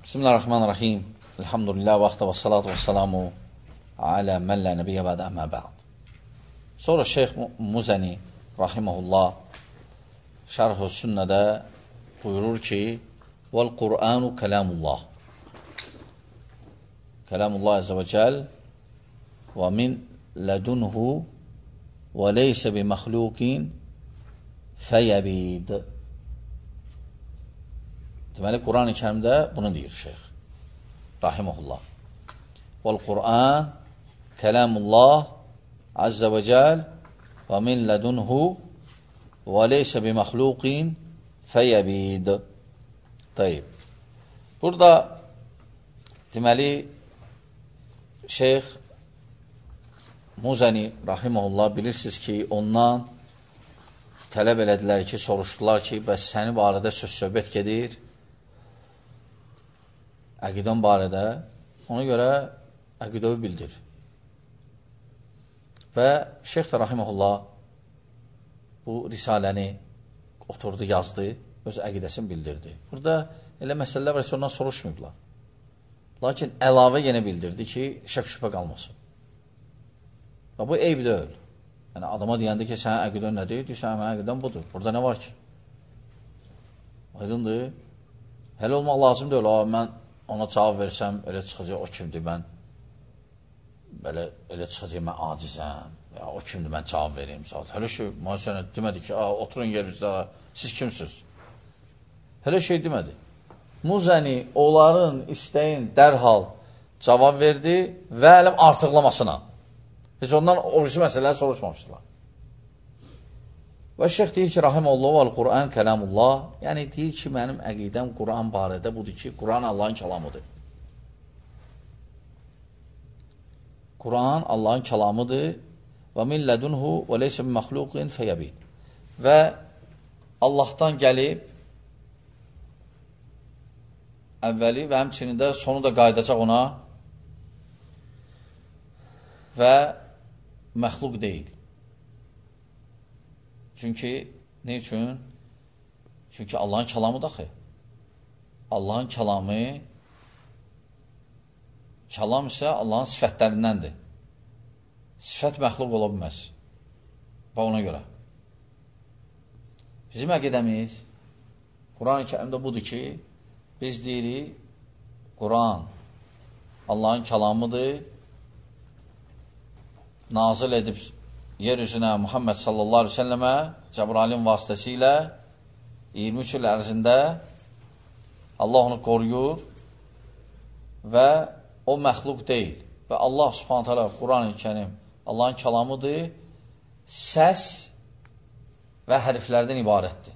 Bismillahirrahmanirrahim. Elhamdülillah və salatu və salamu alə mən lə nəbiyyə bədə əmə bə'd. Sonra Şeyx Muzəni rahiməhullah Şərh-ü Sünnədə buyurur ki, Vəl-Qur'anu kəlamullah. Kəlamullah əzə və cəl və min lədunhu və leysə bi məxluqin fəyəbid. Deməli, Quran-ı Kərimdə bunu deyir Şeyx rahiməhullah. Vəl-Qur'an kəlamullah əzə və cəl və min lədunhu və leysə bi məxluqin fəyəbid. Tayyib. Burada deməli Şeyx Muzəni rahiməhullah bilirsiniz ki, ondan tələb elədilər ki, soruşdular ki, bəs səni barədə söz-söhbət gedir əqidən barədə, ona görə əqidəvi bildir. Və Şeyx də rahiməhullah bu risaləni oturdu, yazdı, öz əqidəsini bildirdi. Burada elə məsələlər var ki, ondan soruşmayıblar. Lakin əlavə yenə bildirdi ki, şək şübhə qalmasın. Və bu eyb deyil. Yəni, adama deyəndə ki, sənin əqidən nədir? Deyirsən, mənim əqidən budur. Burada nə var ki? Aydındır. Hələ olmaq lazım deyil. Mən ona cavab versəm, elə çıxacaq, o kimdir, mən elə çıxacaq, mən acizəm. Ya, o kimdir, mən cavab vereyim. Hələ şey, mühəssənə demədi ki, oturun yerimizdə, siz kimsiniz? Hələ şey demədi. Muzəni onların istəyin dərhal cavab verdi və ələm artıqlamasına. Heç ondan o birisi məsələləri soruşmamışdılar. Və Şeyx deyir ki, rahiməllah və Quran kəlamullah, yəni deyir ki, mənim əqidəm Quran barədə budur ki, Quran Allahın kəlamıdır. Quran Allahın kəlamıdır və min lədunhu və leysə bi məxluqin fəyəbid. Və Allahdan gəlib əvvəli və həmçinin də sonu da qayıdacaq ona və məxluq deyil. Çünki, ne üçün? Çünki Allahın kəlamı daxı. Allahın kəlamı, kəlam isə Allahın sifətlərindəndir. Sifət məxluq ola bilməz. Və ona görə. Bizim əqidəmiz, Quran-ı Kərimdə budur ki, biz deyirik, Quran Allahın kəlamıdır, nazil edib yer üzünə Muhammed sallallahu aleyhi ve səlləmə Cəbrailin vasitəsilə 23 il ərzində Allah onu qoruyur və o məxluq deyil. Və Allah subhanət hələ Quran-ı Kərim Allahın kəlamıdır, səs və hərflərdən ibarətdir.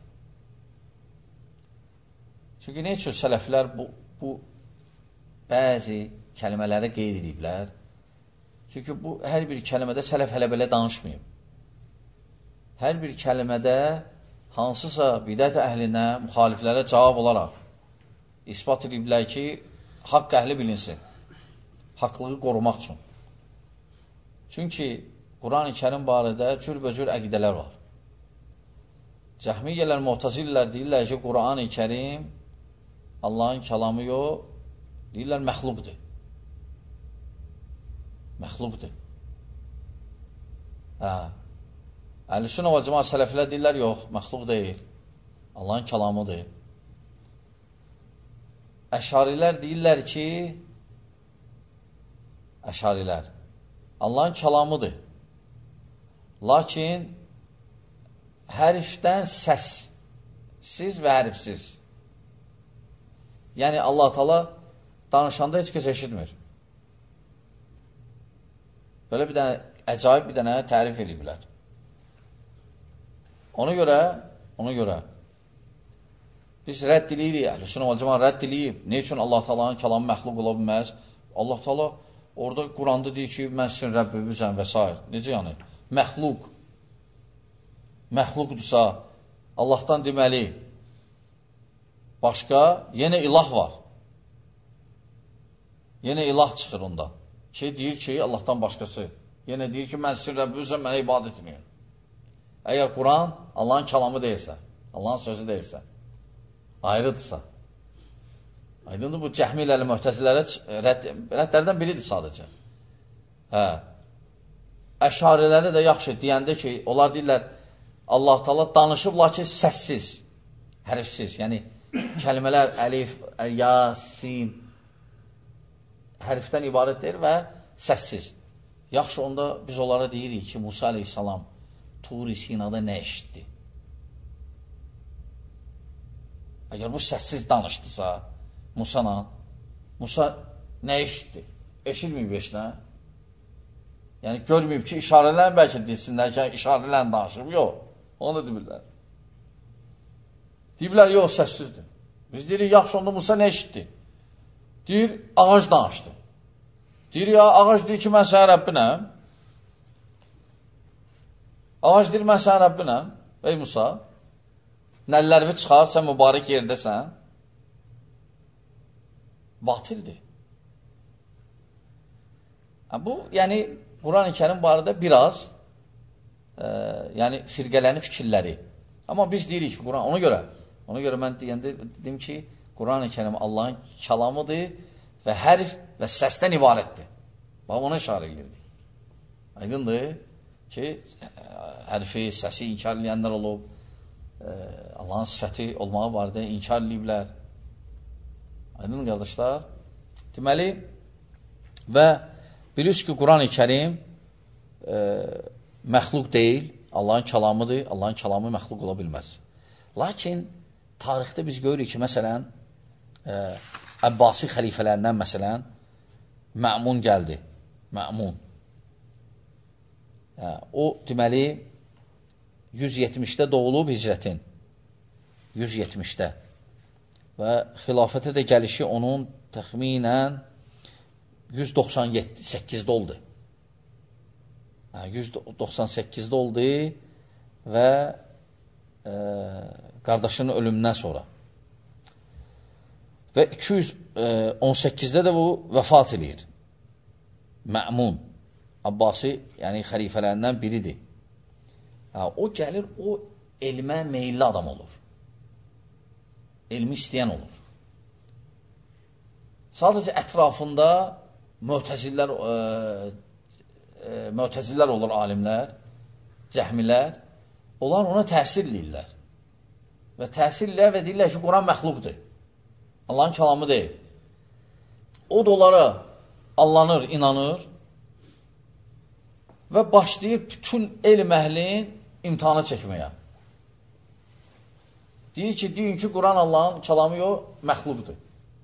Çünki nə üçün sələflər bu bəzi kəlmələri qeyd ediblər? Çünki bu, hər bir kəlmədə sələf hələ belə danışmayıb. Hər bir kəlmədə hansısa bidət əhlinə, müxaliflərə cavab olaraq ispat ediblər ki, haqq əhli bilinsin. Haqlığı qorumaq üçün. Çünki Quran-ı Kərim barədə cürbəcür əqidələr var. Cəhmiyyələr, Mu'təzillər deyirlər ki, Quran-ı Kərim Allahın kəlamı yox, deyirlər məxluqdur. Məxluqdur. Əhl-i-Sünnə və Cəmaət sələflər deyirlər, yox, məxluq deyil. Allahın kəlamıdır. Əşarilər deyirlər ki, Əşarilər, Allahın kəlamıdır. Lakin hərfdən səssiz və hərfsiz. Yəni, Allah-u Teala danışanda heç kəs eşitmir. Belə bir dənə, əcaib bir dənə tərif ediblər. Ona görə biz rədd eləyirik, Əhl-i-Sünnə və Cəmaət rədd eləyib. Ne üçün Allah-u Teala'nın kəlamı məxluq ola bilməz? Allah-u Teala orada Quranda deyir ki, mən sizin Rəbbimizəm və s. Necə yəni? Məxluqdursa Allahdan deməli başqa yenə ilah var. Yenə ilah çıxır onda. Ki, deyir ki, Allahdan başqası. Yenə deyir ki, mən sizin Rəbbimizəm, mənə ibadət etməyin. Əgər Quran Allahın kəlamı deyilsə, Allahın sözü deyilsə, ayrıdırsa, Aydındır, bu cəhmiləri, möhtəzilərə rəddlərdən biridir sadəcə. Hə. Əşariləri də yaxşı deyəndə ki, onlar deyirlər, Allah Taala danışıb, lakin səssiz, hərfsiz. Yəni, kəlmələr əlif, ya, sin hərfdən ibarətdir və səssiz. Yaxşı, onda biz onlara deyirik ki, Musa aleyhissalam Tur-i Sinada nə eşitdi? Əgər bu səssiz danışdısa, Musa nə eşitdi? Eşitməyib heç nə? Yəni, görməyib ki, işarələrin bəlkə desinlər ki, işarələrin danışıb. Yox, onu da demirlər. Deyirlər, yox, səssizdir. Biz deyirik, yaxşı, onda Musa nə eşitdi? Deyir, ağac danışdı. Deyir, ya, ağac deyir ki, mən sənin Rəbbinəm. Ağac deyir, mən sənin Rəbbinəm. Ey Musa, nəllərimi çıxar, sən mübarək yerdəsən. Batildir. Bu, yəni, Quran-ı Kərim barədə biraz, yəni, firqələrin fikirləri. Amma biz deyirik ki, Quran, ona görə mən deyəndə dedim ki, Quran-ı Kərim Allahın kəlamıdır və hərf və səsdən ibarətdir. Bax, ona işarə edirdik. Aydındır ki, hərfi, səsi inkar eləyənlər olub, Allahın sifəti olmağı barədə inkar eləyiblər. Aydın qardaşlar. Deməli, və bilirsiniz ki, Quran-ı Kərim məxluq deyil, Allahın kəlamıdır, Allahın kəlamı məxluq ola bilməz. Lakin, tarixdə biz görürük ki, məsələn, Əbbasi xəlifələrindən, məsələn, Mə'mun gəldi. Mə'mun. O, deməli, 170-də doğulub hicrətin. 170-də. Və xilafətə də gəlişi onun təxminən 198-də oldu. 198-də oldu və qardaşının ölümündən sonra. Və 218-də də bu vəfat edir. Mə'mun. Abbasi, yəni xəlifələrindən biridir. O gəlir, o elmə meyilli adam olur. Elmi istəyən olur. Sadəcə ətrafında mötəzillər olur, alimlər, cəhmilər. Onlar ona təsir edirlər. Və təsir edirlər və deyirlər ki, Quran məxluqdur. Allahın kəlamı deyil. O da onlara allanır, inanır və başlayır bütün elm əhlin imtihana çəkməyə. Deyir ki, deyin ki, Quran Allahın kəlamı yox, məxluqdur.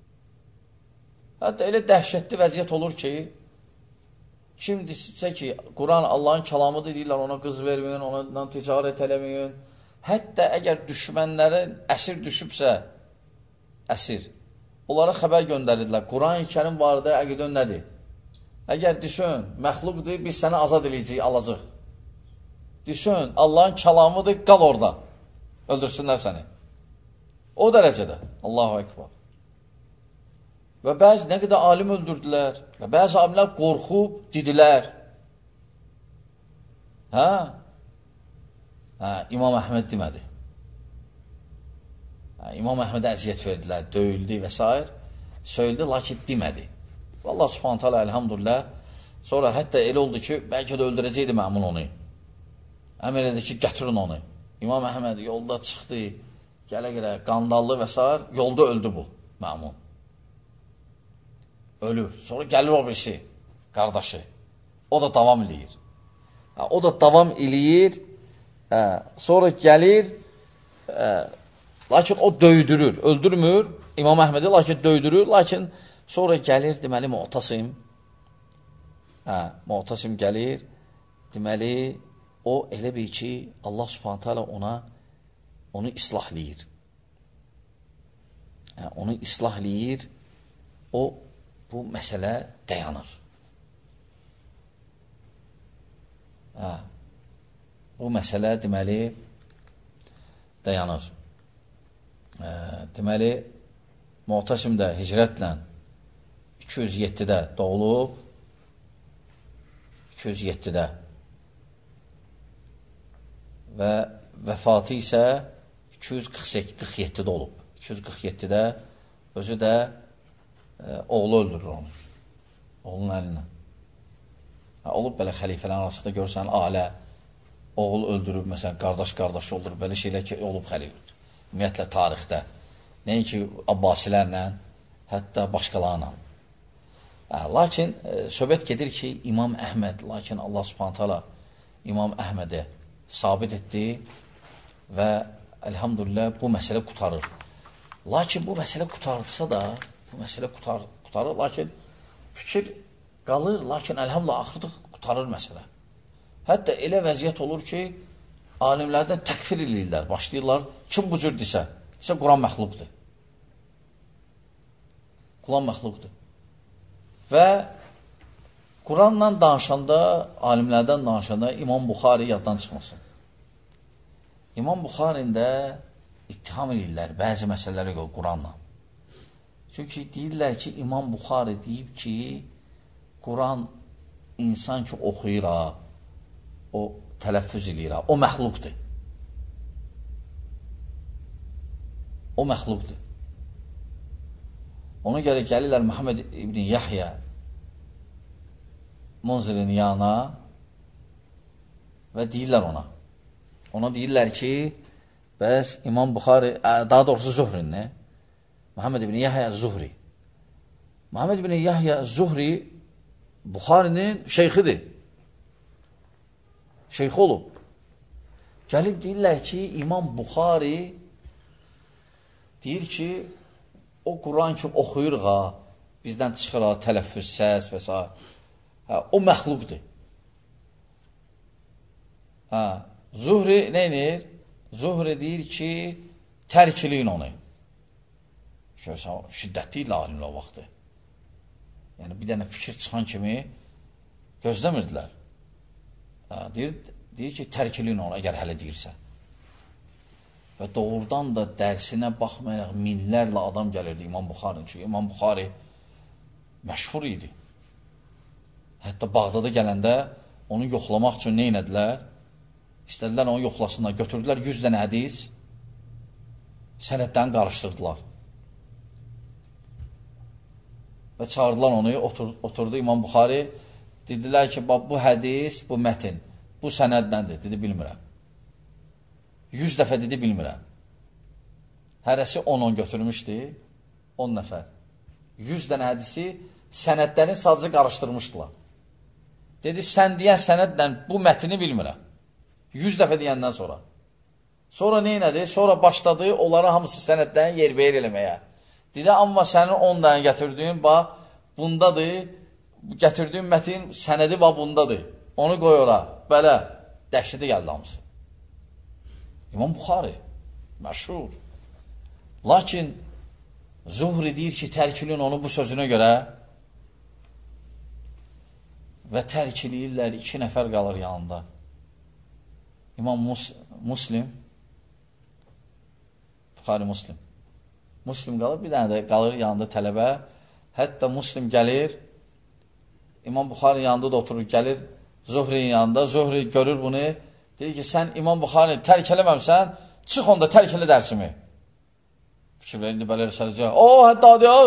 Hətta elə dəhşətli vəziyyət olur ki, kim desə ki, Quran Allahın kəlamıdır, deyirlər, ona qız verməyin, ona ticarət eləməyin. Hətta əgər düşmənlərin əsir düşübsə, əsir, onlara xəbər göndərirdilər. Quran-ı Kərim barədə əqidən nədir? Əgər düşün, məxluqdur, biz səni azad edəcəyik, alacaq. Düşün, Allahın kəlamıdır, qal orada. Öldürsünlər səni. O dərəcədə. Allahu Ekber. Və bəzi nə qədər alim öldürdülər və bəzi alimlər qorxub didilər. İmam Əhməd demədi. İmam Əhmədə əziyyət verdilər, döyüldü və s. Söyüldü, lakin demədi. Allah subhanət hələ, əlhamdülillah, sonra hətta elə oldu ki, bəlkə də öldürəcəkdi Mə'mun onu. Əmr edir ki, gətirin onu. İmam Əhməd yolda çıxdı, gələ-gələ, qandallı və s. Yolda öldü bu, Mə'mun. Ölür. Sonra gəlir o birisi, qardaşı. O da davam eləyir. O da davam eləyir, sonra gəlir, lakin o döydürür, öldürmür İmam Əhmədi, lakin döydürür, lakin sonra gəlir, deməli, Mu'tasim gəlir, deməli, o elə bil ki, Allah subhanət hələ onu islahləyir. Onu islahləyir, bu məsələ dayanır. Bu məsələ, deməli, dayanır. Deməli, Mu'tasim də hicrətlə 207-də doğulub, 207-də və vəfatı isə 247-də olub. 247-də özü də oğlu öldürür onu. Oğlunun əlinə. Olub belə xəlifələrin arasında görsən, ailə, oğul öldürüb, məsələn, qardaş olur, belə şeylər ki, olub xəlifə. Ümumiyyətlə, tarixdə. Nəinki Abbasilərlə, hətta başqalarla. Lakin, söhbət gedir ki, İmam Əhməd, lakin Allah Subhanahu taala İmam Əhmədə sabit etdi və elhamdülillah bu məsələ qutarır. Lakin bu məsələ qutarırsa da, qutarır, lakin fikir qalır, lakin əlhamdülillah axırda qutarır məsələ. Hətta elə vəziyyət olur ki, alimlərdən təkfir edirlər, başlayırlar, kim bu cür desə, Quran məxluqdur. Quran məxluqdur. Və Quranla danışanda, alimlərdən danışanda İmam Buxari yaddan çıxmasın. İmam Buxarində ittiham edirlər bəzi məsələlərə görə Quranla. Çünki deyirlər ki, İmam Buxari deyib ki, Quran insan ki oxuyur, o tələffüz edir, o məxluqdur. O məxluqdur. Ona görə gəlirlər Muhammed ibn Yahya Munzirin yanına və deyirlər ona. Ona deyirlər ki, bəs İmam Buxari, daha doğrusu Zuhri'nin, Muhammed ibn Yahya Zuhri. Muhammed ibn Yahya Zuhri Buxarinin şeyxidir. Şeyx olub. Gəlib deyirlər ki, İmam Buxari deyir ki, o Quran ki oxuyur, bizdən çıxır, tələffüz, səs və s. O məxluqdur. Zuhri nə edir? Zuhri deyir ki, tərkiliyin onu. Görsən, şiddətli ilə alimlə o vaxtı. Yəni, bir dənə fikir çıxan kimi gözləmirdilər. Deyir ki, tərkiliyin onu, əgər hələ deyirsə. Və doğrudan da dərsinə baxmayaraq minlərlə adam gəlirdi İmam Buxarinin. Çünki İmam Buxari məşhur idi. Hətta Bağdada gələndə onu yoxlamaq üçün nə inədilər? İstədilər onu yoxlasınlar. Götürdülər 100 dənə hədis, sənədlərini qarışdırdılar. Və çağırdılar onu, oturdu İmam Buxari. Dedilər ki, bu hədis, bu mətin, bu sənədləndir. Dedi, bilmirəm. 100 dəfə dedi, bilmirəm. Hərəsi 10-10 götürmüşdü, 10 nəfər. 100 dənə hədisi sənədlərini sadəcə qarışdırmışdılar. Dedi, sən deyən sənədlə bu mətini bilmirəm. 100 dəfə deyəndən sonra. Sonra nə elədi? Sonra başladı onları hamısı sənədlərini yerbəyər eləməyə. Dedi, amma sənin 10 dənə gətirdiyin, bundadır, gətirdiyin mətin sənədi bundadır. Onu qoy ora. Belə, dəhşəti gəldi hamısı. İmam Buxari, məşhur. Lakin Zuhri deyir ki, tərkilin onu bu sözünə görə və tərkiliyirlər, 2 nəfər qalır yanında. İmam Muslim, Buxari Muslim. Muslim qalır, bir dənə də qalır yanında tələbə. Hətta Muslim gəlir, İmam Buxari yanında da oturur, gəlir Zuhri'nin yanında. Zuhri görür bunu, deyir ki, sən İmam Buxari tərk eləməmsən, çıx onda tərk elə dərsimi. Fikirlər indi belə rəsələcək. Həddadi ya!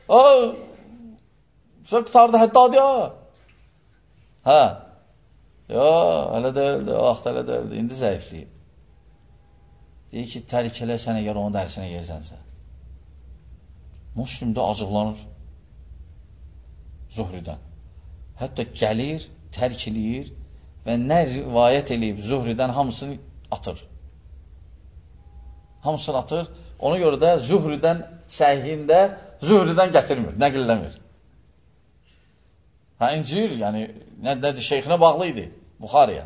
Sən qutardı Həddadi ya! Hələ deyildi, o vaxt hələ deyildi, indi zəifliyib. Deyir ki, tərk elə sən əgər onun dərsinə yersənsə. Müslim də acıqlanır Zuhridən. Hətta gəlir, tərk eləyir və nə rivayət eləyib Zuhridən hamısını atır. Hamısını atır. Ona görə də Zuhridən səhihində Zuhridən gətirmir, nəqilləmir. İncir, yəni nədir, şeyxinə bağlı idi Buxariyə.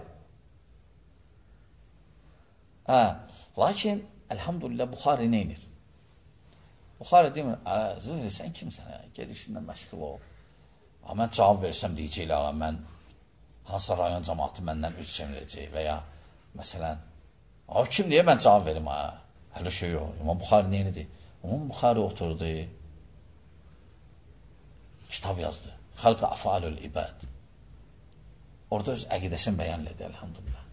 Lakin, əlhamdülillah, Buxari neynir? Buxari demir, Zuhri, sən kimsən? Ged işindən məşğul ol. Mən cavab versəm deyəcəklər, mən hansısa rayon cəmaatı məndən üz çemirəcək və ya, məsələn, o kim deyə mən cavab verim? Hələ şey yox. İmam Buxari neyinidir? İmam Buxari oturdu, kitab yazdı. Xalq-ı Afalül İbad. Orada öz əqidəsini bəyanlədi, elhamdülillah.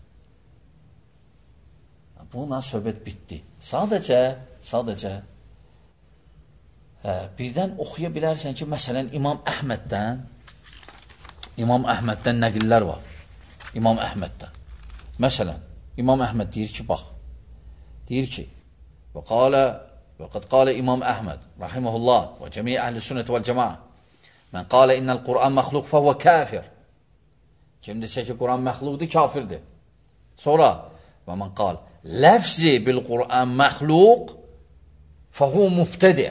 Bununla söhbət bitdi. Sadəcə birdən oxuya bilərsən ki, məsələn, İmam Əhməddən nəqillər var. İmam Əhməddən. Məsələn, İmam Əhməd deyir ki, bax, deyir ki, وقد قال İmam Əhməd, rahimehullah, və cəmi əhl-i sünnət vəl-cəmaə, mən qalə innəl Qur'an məxluq fəhvə kafir. Kim desə ki, Qur'an məxluqdur, kafirdir. Sonra, və mən qal, ləfzi bil Qur'an məxluq fəhvə müftədiə.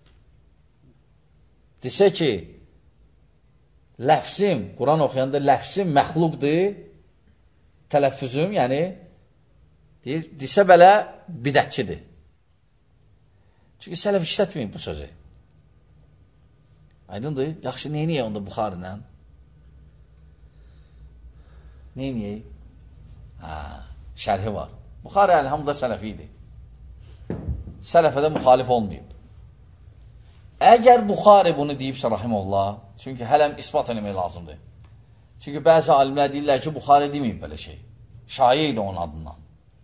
Desə ki, ləfzim, Quran oxuyanda ləfzim məxluqdur, tələffüzüm, yəni, desə belə bidətçidir. Çünki sələf işlətməyib bu sözü. Aydındır? Yaxşı, neyniyək onda Buxarilə? Neyniyək? Şərhi var. Buxari əlhamdə sələfi idi. Sələfədə müxalif olmayıb. Əgər Buxari bunu deyibsə, rahimullah, çünki hələm ispat eləmək lazımdır. Çünki bəzi alimlər deyirlər ki, Buxari deməyib belə şey. Şayə idi onun adından.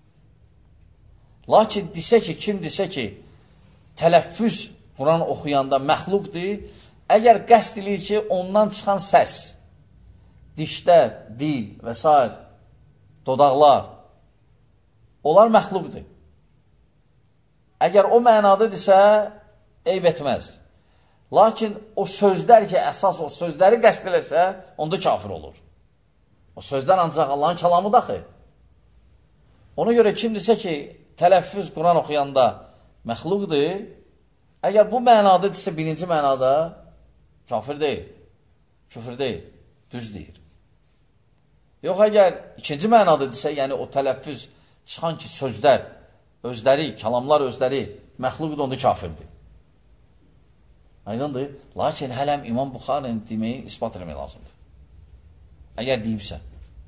Lakin kim desə ki, tələffüz Quran oxuyanda məxluqdur, əgər qəsd eləyir ki, ondan çıxan səs, dişlər, dil və s. dodaqlar, onlar məxluqdur. Əgər o mənadadirsə, eyb etməz. Lakin o sözlər ki, əsas o sözləri qəsd eləsə, onda kafir olur. O sözlər ancaq Allahın kəlamı daxı. Ona görə kim desə ki, tələffüz Quran oxuyanda məxluqdur, əgər bu mənada desə, birinci mənada kafir deyil, küfür deyil, düz deyir. Yox, əgər ikinci mənada desə, yəni o tələffüz çıxan ki, sözlər, özləri, kəlamlar özləri məxluqdur, onda kafirdir. Aydındır? Lakin hələm İmam Buxarinin deməyi ispat eləmək lazımdır. Əgər deyibsə.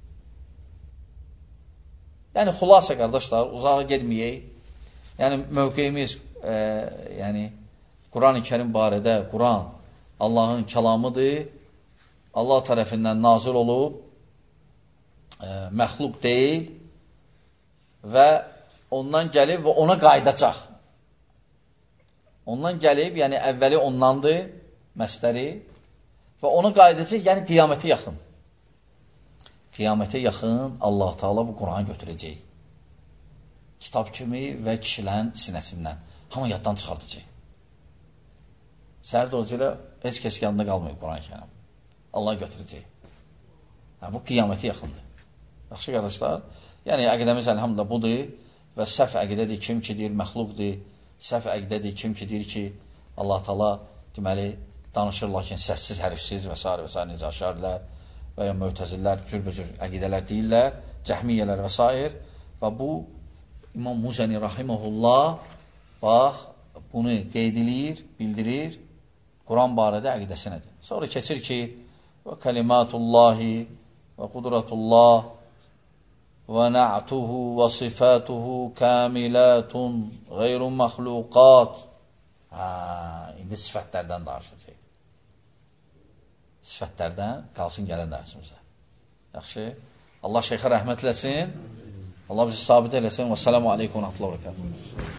Yəni, xülasə, qardaşlar, uzağa gedməyək. Yəni, mövqeyimiz, Quran-ı Kərim barədə, Quran Allahın kəlamıdır, Allah tərəfindən nazil olub, məxluq deyil və ondan gəlib və ona qayıdacaq. Ondan gəlib, yəni əvvəli ondandır, məsdəri və ona qayıdacaq, yəni qiyamətə yaxın. Qiyamətə yaxın Allah Teala bu Quranı götürəcək. Kitab kimi və kişilərin sinəsindən. Hamı yaddan çıxardacaq. Səhər dolayı ilə heç kəs yanında qalmayıb Quran-ı Kərim. Allah götürəcək. Bu qiyamətə yaxındır. Yaxşı qardaşlar, yəni əqidəmiz əlhamdülillah budur və səhv əqidədir kim ki deyir məxluqdur, səhv əqidədir kim ki deyir ki Allah Teala deməli danışır lakin səssiz, hərfsiz və s. necə aşarilər və ya mötəzillər cürbücür əqidələr deyirlər, cəhmiyyələr və s. və bu İmam Muzəni rahiməhullah bax bunu qeyd edir, bildirir Quran barədə əqidəsi nədir? Sonra keçir ki və kəlimatullahi və qudratullah və na'tuhu və sifatuhu kamilatun qeyrun məxluqat. İndi sifətlərdən danışacaq. Sifətlərdən qalsın gələn dərsimizə. Yaxşı. Allah şeyxə rəhmət eləsin. Allah bizi sabit eləsin. Və sələmu aleykum və rəhmətullah və bərəkətuhu.